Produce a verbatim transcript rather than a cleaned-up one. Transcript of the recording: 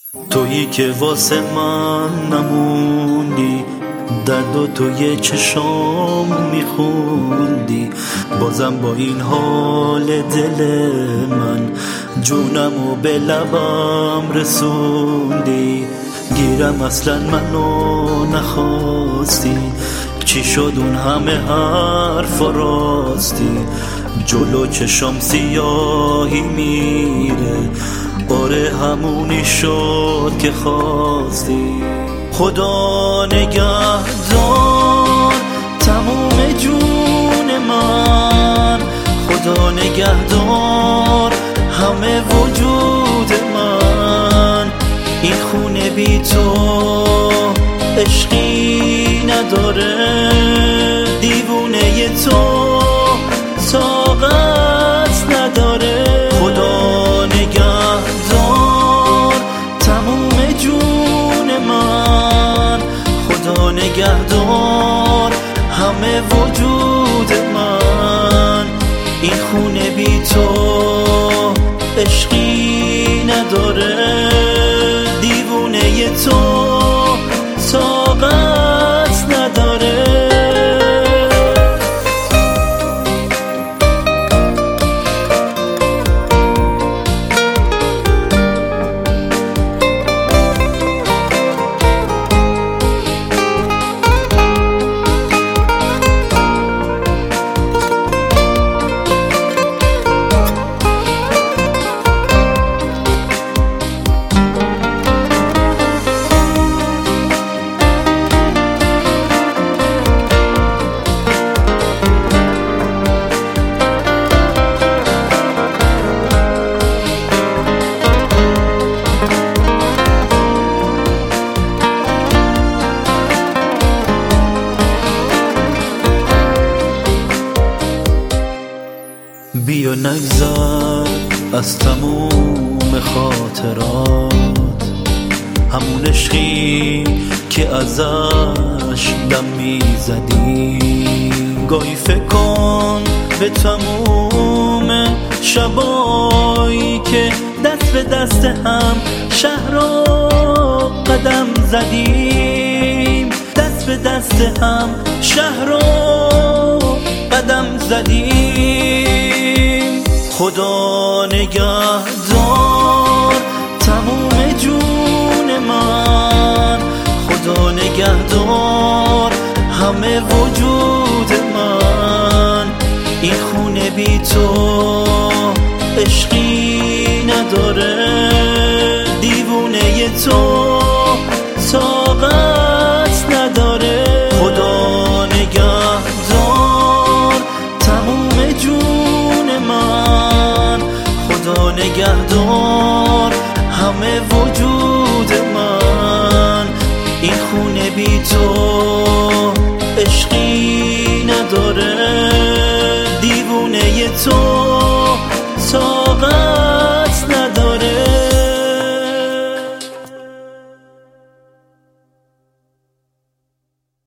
تویی که واسه من نموندی، درد و توی چشام میخوندی، بازم با این حال دل من جونمو به لبم رسوندی. گیرم اصلا منو نخواستی، چی شد اون همه حرف راستی؟ جلو چشم سیاهی میره، آره همونی شد که خواستی. خدا نگهدار تموم جون من، خدا نگهدار همه وجود من. این خونه بی تو عشقی نداره، دیوونه تو طاقت نداره. خدا نگهدار تموم جون من، خدا نگهدار همه وجود من. این خونه بی تو عشقی نداره، دیوونه تو طاقت نداره. بیا نگذر از تموم خاطرات، همون عشقی که ازش دم میزدی. گاهی فکر کن به تموم شبایی که دست به دست هم شهر را قدم زدیم، دست به دست هم شهر را قدم زدیم. خدا نگهدار تموم جون من، خدا نگهدار همه وجود من. این خونه بی تو عشقی نداره، دیوونه تو طاقت نداره. خدا نگهدار تموم جون من، خدا نگهدار همه وجود